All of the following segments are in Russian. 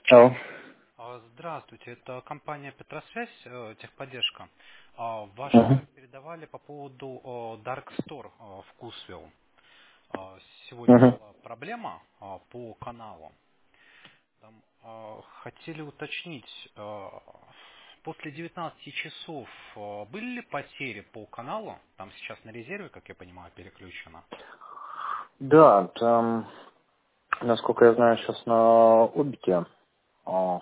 Алло. Здравствуйте, это компания Петросвязь, техподдержка. Ваш Мгм. номер передавали по поводу Dark Store в Вкусвилл. Сегодня Мгм. была проблема по каналу. Там, хотели уточнить, после 19 часов были ли потери по каналу? Там сейчас на резерве, как я понимаю, переключено. Да, там, насколько я знаю, сейчас на Убике. А,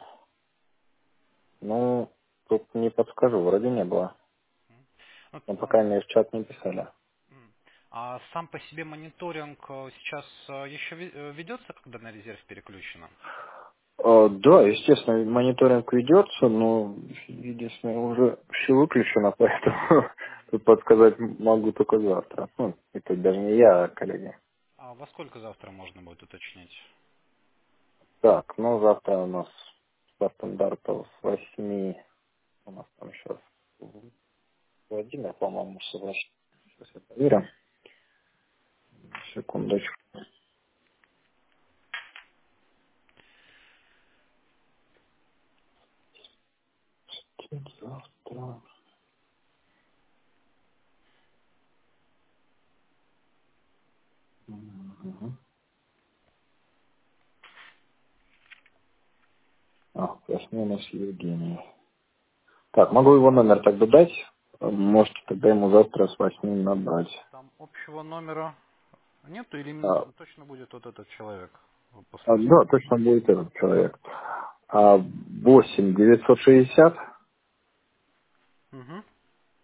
ну, тут не подскажу, вроде не было. Вот, Но пока мне в чат не писали. А сам по себе мониторинг сейчас еще ведется, когда на резерв переключено? Да, естественно, мониторинг ведется, но единственное, уже все выключено, поэтому тут подсказать могу только завтра. Ну, это даже не я, а коллеги. А во сколько завтра можно будет уточнить? Так, ну завтра у нас по стандарту с 8, у нас там сейчас Владимир, по-моему, с 8. Сейчас я проверю. Секундочку. Завтра. Мгм. Красный у нас Евгений. Так, могу его номер тогда дать. Можете тогда ему завтра с 8 набрать. Там общего номера нету или А, точно будет вот этот человек после да, 8? точно будет этот человек. 8 960 Угу,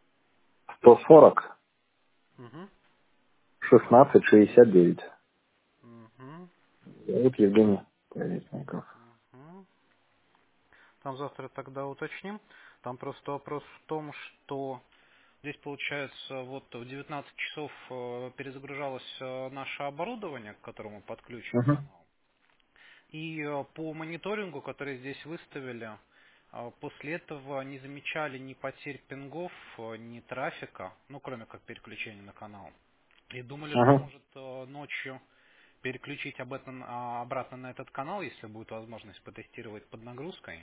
140 угу, 16 69. угу, Зовут Евгений Колесников. угу. Там завтра тогда уточним. Там просто вопрос в том, что здесь получается вот в 19 часов перезагружалось наше оборудование, к которому подключен Угу. канал. И по мониторингу, который здесь выставили, после этого не замечали ни потерь пингов, ни трафика, ну кроме как переключения на канал. И думали, что Угу. может ночью переключить обратно на этот канал, если будет возможность потестировать под нагрузкой,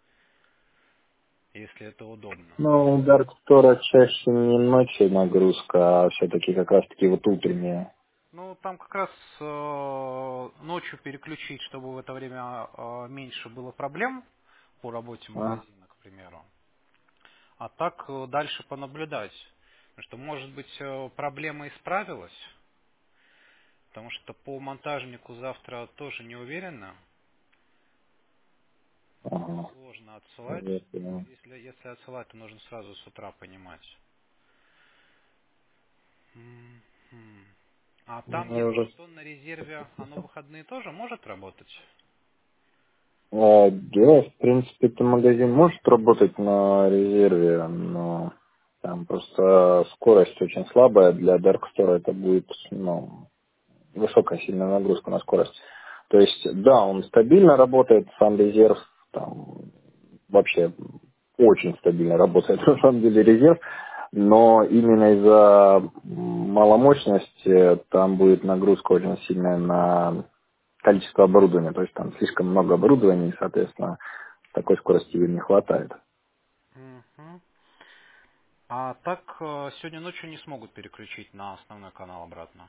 если это удобно. Ну, у Dark Store чаще не ночью нагрузка, а все-таки как раз-таки вот утренняя. Ну, там как раз ночью переключить, чтобы в это время меньше было проблем по работе А, магазина, к примеру. А так дальше понаблюдать. Потому что, может быть, проблема исправилась, потому что по монтажнику завтра тоже не уверена. ага. Сложно отсылать. Я Ну, понял. если отсылать, то нужно сразу с утра понимать. Мгм. А там, Ну, если уже что, на резерве, оно в выходные тоже может работать? Да, в принципе, это магазин может работать на резерве, но там просто скорость очень слабая. Для Dark Store это будет, ну, высокая сильная нагрузка на скорость. То есть, да, он стабильно работает, сам резерв там вообще очень стабильно работает, на самом деле, резерв, но именно из-за маломощности там будет нагрузка очень сильная на количество оборудования, то есть там слишком много оборудования, и, соответственно, такой скорости им не хватает. Мгм. А так сегодня ночью не смогут переключить на основной канал обратно.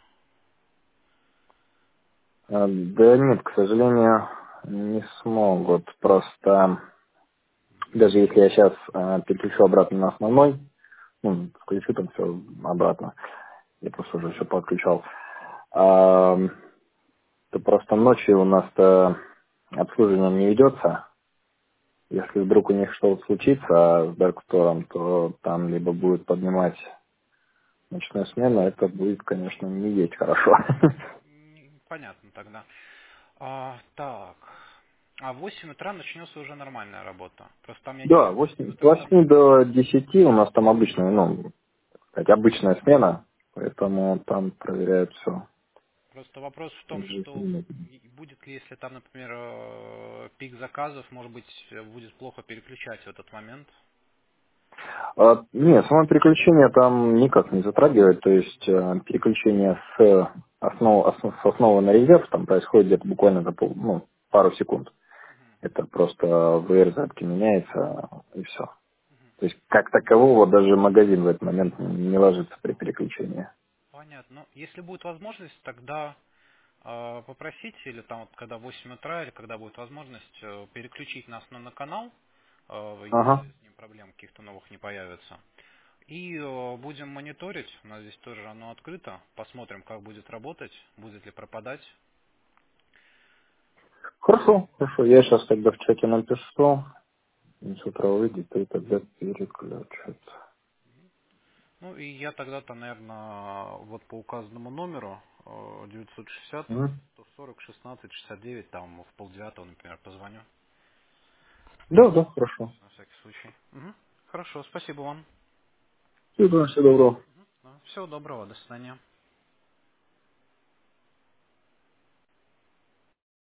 Да нет, к сожалению, не смогут. Просто даже если я сейчас переключу обратно на основной, ну, включу там все обратно, я просто уже все подключал, а, то просто ночью у нас-то обслуживание не ведется. Если вдруг у них что-то случится с Dark Store, то там либо будет поднимать ночную смену, это будет, конечно, не есть хорошо. Понятно тогда. Так. А в 8 утра начнется уже нормальная работа. Просто там я не Да, уверен, в 8 8, с утра 8 до 10 у нас там обычная, ну, так сказать, обычная смена, поэтому там проверяют все. Просто вопрос в том, что будет ли, если там, например, пик заказов, может быть, будет плохо переключать в этот момент. Нет, само переключение там никак не затрагивает, то есть переключение с основы на резерв там происходит где-то буквально за пару секунд. Это просто VR запки меняется и все. То есть как такового даже магазин в этот момент не ложится при переключении. Понятно. Ну, если будет возможность, тогда попросите, или там вот когда в 8 утра, или когда будет возможность, переключить на основной канал, Ага. если с ним проблем каких-то новых не появится. И будем мониторить. У нас здесь тоже оно открыто. Посмотрим, как будет работать, будет ли пропадать. Хорошо, хорошо. Я сейчас тогда в чате напишу. С утра выйдет и тогда переключат. Ну и я тогда-то, наверное, вот по указанному номеру 960 Мгм. 140 16 69, там в полдевятого, например, позвоню. Да, да, хорошо. На всякий случай. Мгм. Хорошо, спасибо вам. Всего доброго. Всего доброго, до свидания.